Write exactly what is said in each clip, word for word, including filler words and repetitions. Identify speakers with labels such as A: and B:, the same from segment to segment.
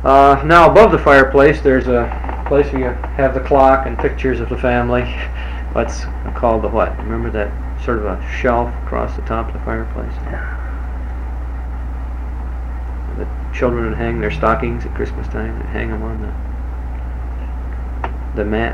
A: Uh, now above the fireplace there's a place where you have the clock and pictures of the family. What's called the what? Remember that sort of a shelf across the top of the fireplace? The children would hang their stockings at Christmas time. They'd hang them on the the ma-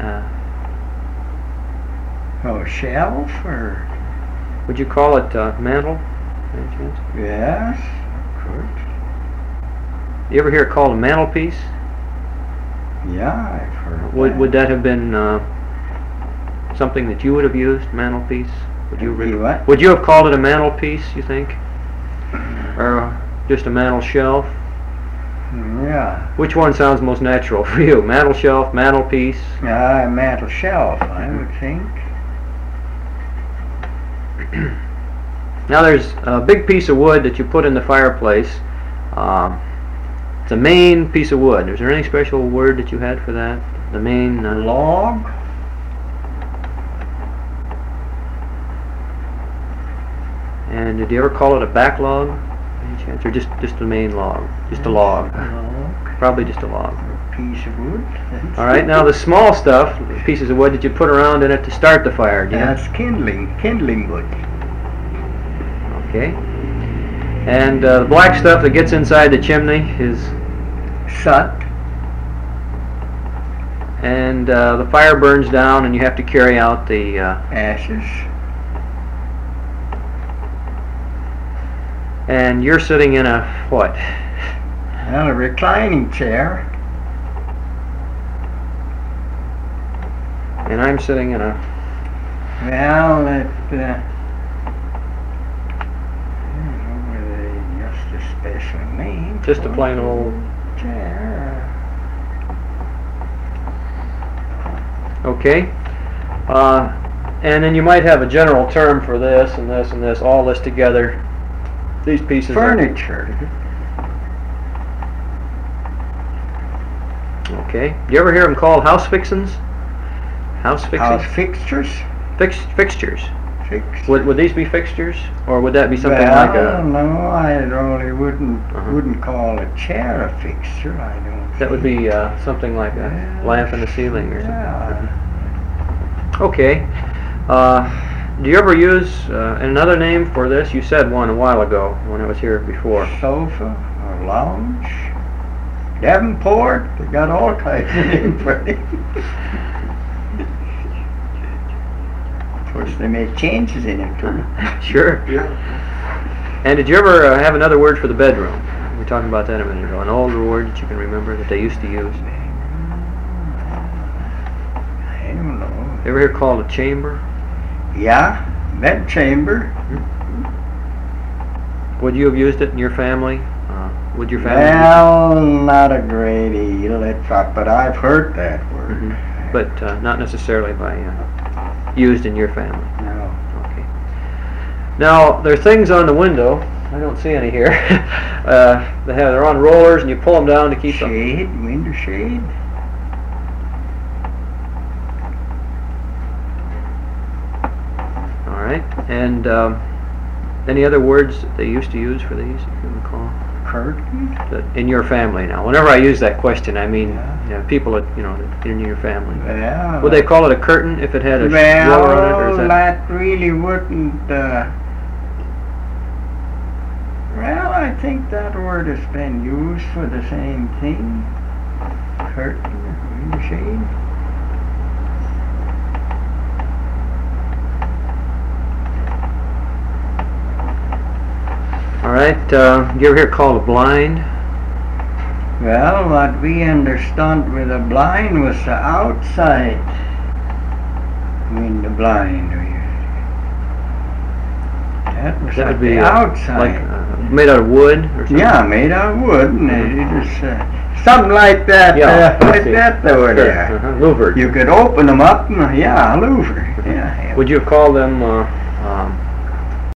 A: uh,
B: Oh, shelf or?
A: would you call it uh, mantle? Any chance?
B: Yes, good.
A: You ever hear it called a mantelpiece?
B: Yeah, I've heard
A: Would
B: that.
A: would that have been uh, something that you would have used, mantelpiece? Would you
B: You what?
A: would you have called it a mantelpiece, you think, or just a mantel shelf?
B: Yeah.
A: Which one sounds most natural for you? Mantel shelf, mantelpiece?
B: Uh, mantel shelf, I would think.
A: Now there's a big piece of wood that you put in the fireplace. Um, it's a main piece of wood. Is there any special word that you had for that? The main uh,
B: Log?
A: And did you ever call it a backlog? Any chance? Or just just a main log? Just a log?
B: Log.
A: Probably just a log.
B: A piece of wood.
A: All right. Now the small stuff, the pieces of wood that you put around in it to start the fire. Do you?
B: That's kindling, kindling wood.
A: Okay. And uh, the black stuff that gets inside the chimney is,
B: Sut.
A: and uh, the fire burns down, and you have to carry out the. Uh,
B: Ashes.
A: and you're sitting in a what?
B: Well, a reclining chair.
A: And I'm sitting in a.
B: Well, it, uh, I don't know whether just a special name.
A: Just a
B: for
A: plain old.
B: chair.
A: Okay. Uh, and then you might have a general term for this and this and this, all this together. These pieces.
B: Furniture.
A: Are, okay. Do you ever hear them called house fixins? House fixings?
B: House fixtures.
A: Fix, fixtures.
B: Fixtures.
A: Would, would these be fixtures? Or would that be something
B: well,
A: like a...
B: no, I really wouldn't
A: Uh-huh.
B: wouldn't call a chair a fixture. I don't.
A: That would be uh, something like a
B: Yeah.
A: lamp in the ceiling or
B: Yeah.
A: something. Okay. Uh, do you ever use uh, another name for this? You said one a while ago when I was here before.
B: Sofa or lounge. Davenport. They got all kinds of names for it. Of course, they made changes in it too.
A: Sure.
B: Yeah.
A: And did you ever uh, have another word for the bedroom? We were talking about that a minute ago. An older word that you can remember that they used to use.
B: I don't know.
A: You ever hear it called a chamber?
B: Yeah, bed chamber.
A: Would you have used it in your family? Uh, would your family?
B: Well, not a great deal, it's, uh, but I've heard that word.
A: Mhm. But uh, not necessarily by uh, used in your family.
B: No.
A: Okay. Now there are things on the window. I don't see any here. uh, they have they're on rollers, and you pull them down to keep them.
B: Shade, window shade.
A: All right. And um, any other words that they used to use for these, if you recall?
B: Curtain.
A: That in your family now. Whenever I use that question, I mean
B: Yeah.
A: you know, people that you know that in your family.
B: Well,
A: Would they call it a curtain if it had a
B: well,
A: roller on it, or is that?
B: that really wouldn't. Uh, well, I think that word has been used for the same thing. Curtain, window shade.
A: All right. Uh, you ever hear it called a blind?
B: Well, what we understood with a blind was the outside window blind. That was
A: That
B: like
A: would be
B: the
A: uh,
B: outside.
A: like uh, made out of wood or something.
B: Yeah, made out of wood, and it it was uh, something like that.
A: Yeah,
B: uh,
A: I
B: like
A: see.
B: that over
A: Sure.
B: there.
A: Uh-huh. Louvered.
B: You could open them up, and uh, yeah, louver. Yeah.
A: Would you have called them uh, um,